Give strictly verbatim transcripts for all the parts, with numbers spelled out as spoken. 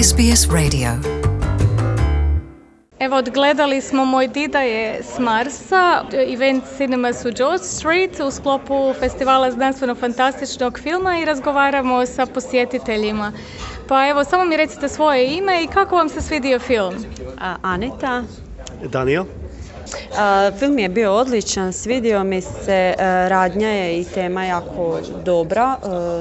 S B S Radio. Evo, odgledali smo Moj dida je s Marsa, event Cinemas u George Street u sklopu festivala znanstveno-fantastičnog filma i razgovaramo sa posjetiteljima. Pa evo, samo mi recite svoje ime i kako vam se svidio film? A, Anita. Daniel. A, film je bio odličan, svidio mi se, a, radnja je i tema jako dobra, a,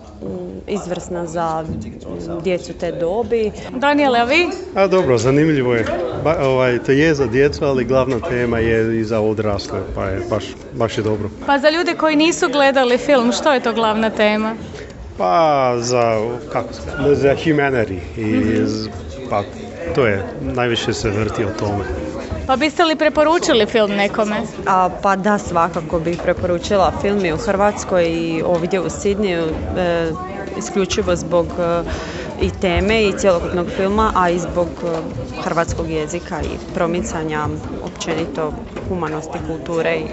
izvrsna za djecu te dobi. Daniele, a vi? A dobro, zanimljivo je. Ba, ovaj, to je za djecu, ali glavna tema je i za odrasle, pa je baš, baš je dobro. Pa za ljude koji nisu gledali film, što je to glavna tema? Pa za, kako se, za humanity i z, pa to je, najviše se vrti o tome. Pa biste li preporučili film nekome? A, pa da, svakako bih preporučila film i u Hrvatskoj i ovdje u Sidniju, e, isključivo zbog e, i teme i cjelokupnog filma, a i zbog e, hrvatskog jezika i promicanja općenito humanosti, kulture i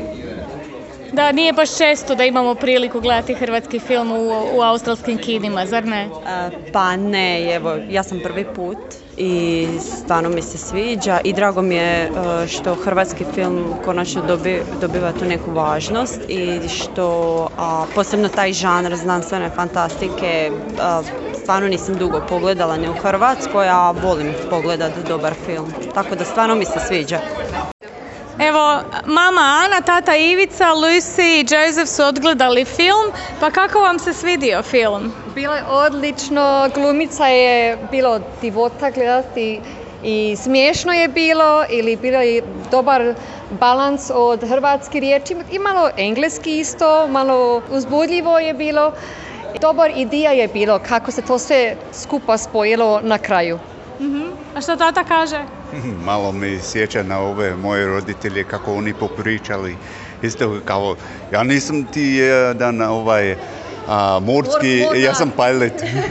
Da, nije baš često da imamo priliku gledati hrvatski film u, u australskim kinima, zar ne? A, pa ne, evo, ja sam prvi put i stvarno mi se sviđa i drago mi je što hrvatski film konačno dobi, dobiva tu neku važnost i što a, posebno taj žanr znanstvene fantastike a, stvarno nisam dugo pogledala ni u Hrvatskoj, a volim pogledati dobar film, tako da stvarno mi se sviđa. Evo, mama Ana, tata Ivica, Lucy i Joseph su odgledali film, pa kako vam se svidio film? Bilo je odlično, glumica je bilo divota gledati i smiješno je bilo, ili bilo je dobar balans od hrvatskih riječi i malo engleski isto, malo uzbudljivo je bilo. Dobar ideja je bilo kako se to sve skupa spojilo na kraju. Uh-huh. A što tata kaže? Malo mi sjeća na ove moje roditelje kako oni popričali. Isto kao, ja nisam ti jedan ovaj a, morski, Mor, ja sam pilot.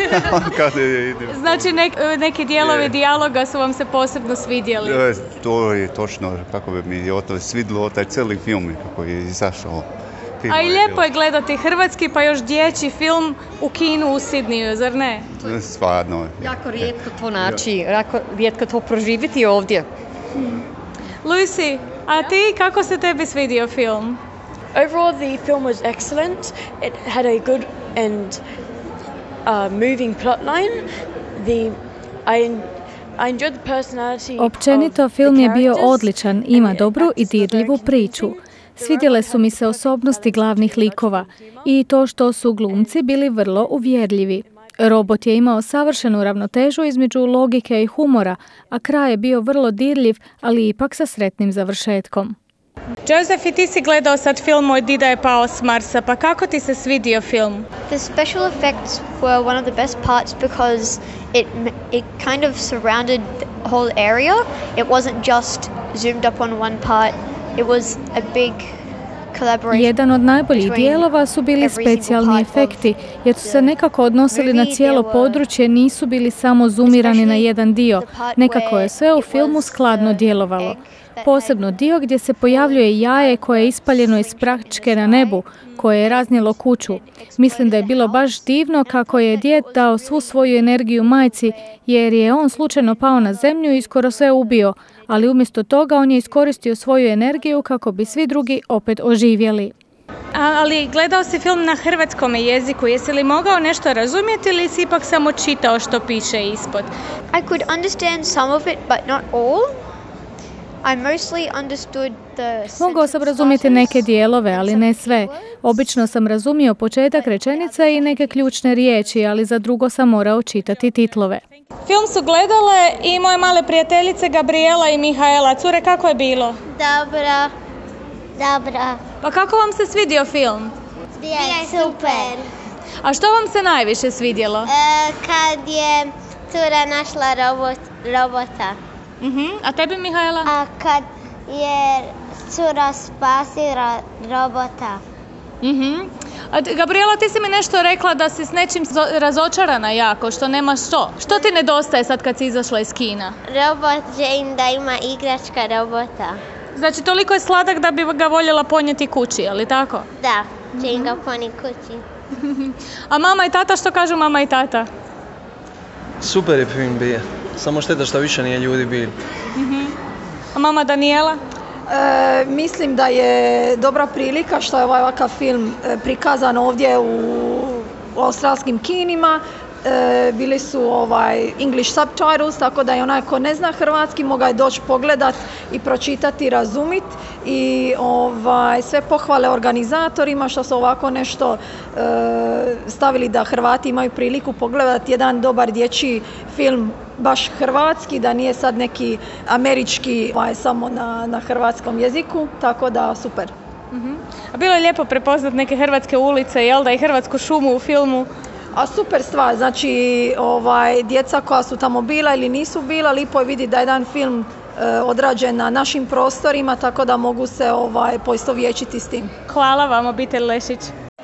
Znači nek, neki dijelovi dijaloga su vam se posebno svidjeli? To je točno, kako bi mi je to svidilo, taj cijeli film kako je izašao. A i lijepo je gledati hrvatski pa još dječji film u kinu u Sidniju, zar ne? Stvarno. Jako rijetko to naći, jako rijetko to proživjeti ovdje. Hmm. Lucy, a ti kako se tebi svidio film? Overall the film was excellent. It had a good and uh, moving plotline. The I I enjoyed the personality. Općenito film je bio odličan, ima dobru i dirljivu priču. Svidjele su mi se osobnosti glavnih likova i to što su glumci bili vrlo uvjerljivi. Robot je imao savršenu ravnotežu između logike i humora, a kraj je bio vrlo dirljiv, ali ipak sa sretnim završetkom. Joseph, i ti si gledao sad film Moj dida je pao s Marsa, pa kako ti se svidio film? The special effects were one of the best parts because it it kind of surrounded the whole area. It wasn't just zoomed up on one part. It was a big collaboration. Jedan od najboljih dijelova su bili specijalni efekti, jer su se nekako odnosili na cijelo područje, nisu bili samo zoomirani na jedan dio. Nekako je sve u filmu skladno djelovalo. Posebno dio gdje se pojavljuje jaje koje je ispaljeno iz pračke na nebu, koje je raznijelo kuću. Mislim da je bilo baš divno kako je djed dao svu svoju energiju majci, jer je on slučajno pao na zemlju i skoro sve ubio, ali umjesto toga on je iskoristio svoju energiju kako bi svi drugi opet oživjeli. A, ali gledao si film na hrvatskom jeziku, jesi li mogao nešto razumjeti ili si ipak samo čitao što piše ispod? I could understand some of it, but not all. I mostly understood the Mogao sam razumjeti neke dijelove, ali ne sve. Obično sam razumio početak rečenice i neke ključne riječi, ali za drugo sam morao čitati titlove. Film su gledale i moje male prijateljice Gabriela i Mihaela. Cure, kako je bilo? Dobro, dobro. Pa kako vam se svidio film? Bio je super. A što vam se najviše svidjelo? E, kad je cura našla robot, robota. Uh-huh. A tebi, Mihaela? A kad je cura spasila robota. Uh-huh. A Gabriela, ti si mi nešto rekla da si s nečim razočarana jako, što nema što. Što ti nedostaje sad kad si izašla iz kina? Robot, želim da ima igračka robota. Znači, toliko je sladak da bi ga voljela ponijeti kući, ali tako? Da, želim ga ponijeti kući. A mama i tata, što kažu mama i tata? Super je film bio, samo šteta što više nije ljudi bili. Mm-hmm. A mama Daniela? E, mislim da je dobra prilika što je ovaj ovakav film prikazan ovdje u, u australskim kinima. E, bili su ovaj English subtitles, tako da je onaj ko ne zna hrvatski mogao je doći pogledat i pročitati i razumit. I ovaj, sve pohvale organizatorima što su ovako nešto e, stavili da Hrvati imaju priliku pogledati jedan dobar dječji film baš hrvatski, da nije sad neki američki ovaj, samo na, na hrvatskom jeziku, tako da super. Uh-huh. A bilo je lijepo prepoznat neke hrvatske ulice, jel da, i hrvatsku šumu u filmu? A super stvar, znači ovaj, djeca koja su tamo bila ili nisu bila, lipo je vidjeti da je jedan film e, odrađen na našim prostorima, tako da mogu se ovaj, poistovjećiti s tim. Hvala vam, obitelj Lešić.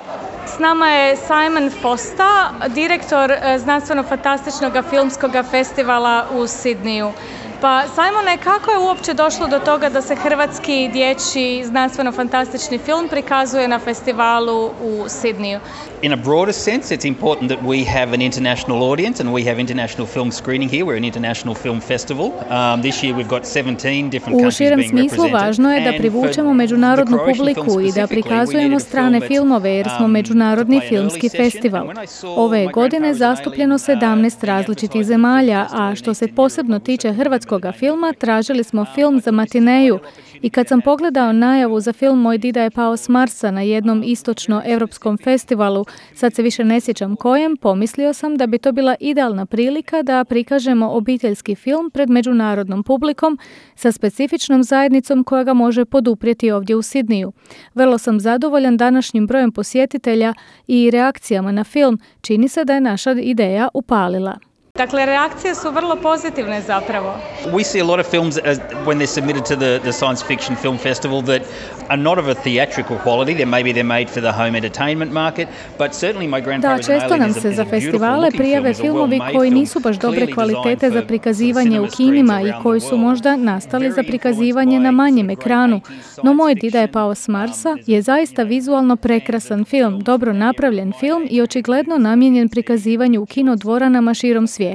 S nama je Simon Fosta, direktor znanstveno-fantastičnog filmskog festivala u Sidneju. Pa Simone, kako je uopće došlo do toga da se hrvatski dječji znanstveno-fantastični film prikazuje na festivalu u Sidneju? In a broader sense, it's important that we have an international audience and we have international film screening here. We're an international film festival. Um, this year we've got seventeen different countries being represented. U širem smislu važno je da privučemo međunarodnu publiku i da prikazujemo strane filmove jer smo međunarodni filmski festival. Ove godine zastupljeno sedamnaest različitih zemalja, a što se posebno tiče hrvatskoga filma, tražili smo film za matineju. I kad sam pogledao najavu za film Moj dida je pao s Marsa na jednom istočno-europskom festivalu, sad se više ne sjećam kojem, pomislio sam da bi to bila idealna prilika da prikažemo obiteljski film pred međunarodnom publikom sa specifičnom zajednicom koja ga može poduprijeti ovdje u Sidneju. Vrlo sam zadovoljan današnjim brojem posjetitelja i reakcijama na film. Čini se da je naša ideja upalila. Dakle, reakcije su vrlo pozitivne zapravo. We see a lot of films as, when they're submitted to the, the Science Fiction Film Festival that are not of a theatrical quality. They maybe they're made for the home entertainment market, but certainly My Grandfather's Da, često nam se za festivale prijave filmovi koji nisu baš dobre kvalitete za prikazivanje u kinima i koji su možda nastali za prikazivanje na manjem ekranu. No Moj dida je pao s Marsa je zaista vizualno prekrasan film, dobro napravljen film i očigledno namijenjen prikazivanju u kinodvoranama širom svijeta.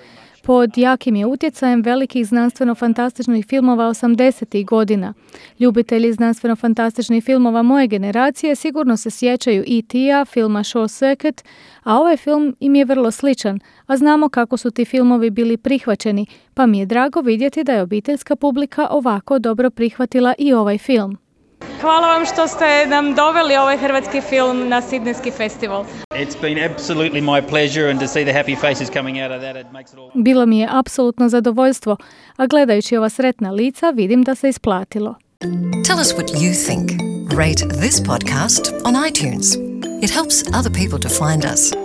Pod jakim je utjecajem velikih znanstveno-fantastičnih filmova osamdesetih godina. Ljubitelji znanstveno-fantastičnih filmova moje generacije sigurno se sjećaju E T-a, filma Short Circuit, a ovaj film im je vrlo sličan, a znamo kako su ti filmovi bili prihvaćeni, pa mi je drago vidjeti da je obiteljska publika ovako dobro prihvatila i ovaj film. Hvala vam što ste nam doveli ovaj hrvatski film na Sidnejski festival. It's been absolutely my pleasure and to see the happy faces coming out of that, it makes it all... Bilo mi je apsolutno zadovoljstvo, a gledajući ova sretna lica vidim da se isplatilo. Tell us what you think. Rate this podcast on iTunes. It helps other people to find us.